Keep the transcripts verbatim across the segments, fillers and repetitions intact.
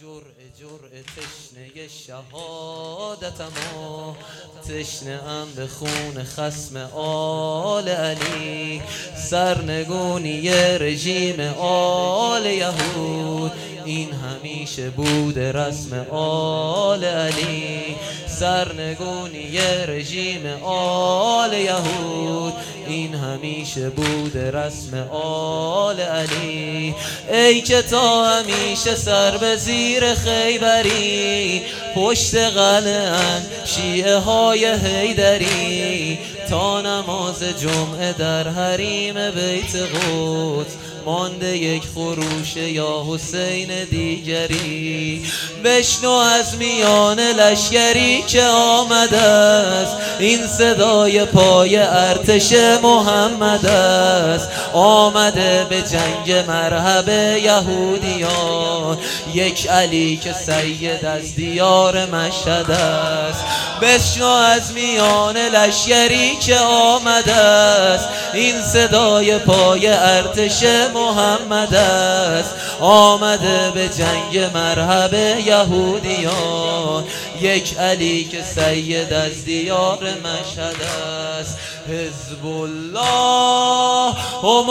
جرعه جرعه تشنه شهادتم، تشنه ام به خون خصم آل علی، سرنگونی رژیم آل یهود. این همیشه بود رسم آل علی، سرنگونی رژیم آل یهود. این همیشه بود رسم آل علی. ای که تا همیشه سر به زیر خیبری، پشت قلعه‌اند شیعه های حیدری، تا نماز جمعه در حریم بیت قدس مانده یک خروش یا حسین دیگری. بشنو از میان لشکری که آمده است، این صدای پای ارتش محمد است. آمده به جنگ مرحب یهودیان، یک علی که سید از دیار مشهد است. بشنو از میان لشکری که آمده است، این صدای پای ارتش محمد است. آمده به جنگ مرحب یهودیان، یک علی که سید از دیار مشهد است. حزب الله هم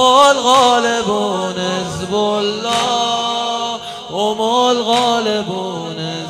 الغالبون، حزب الله هم الغالبون.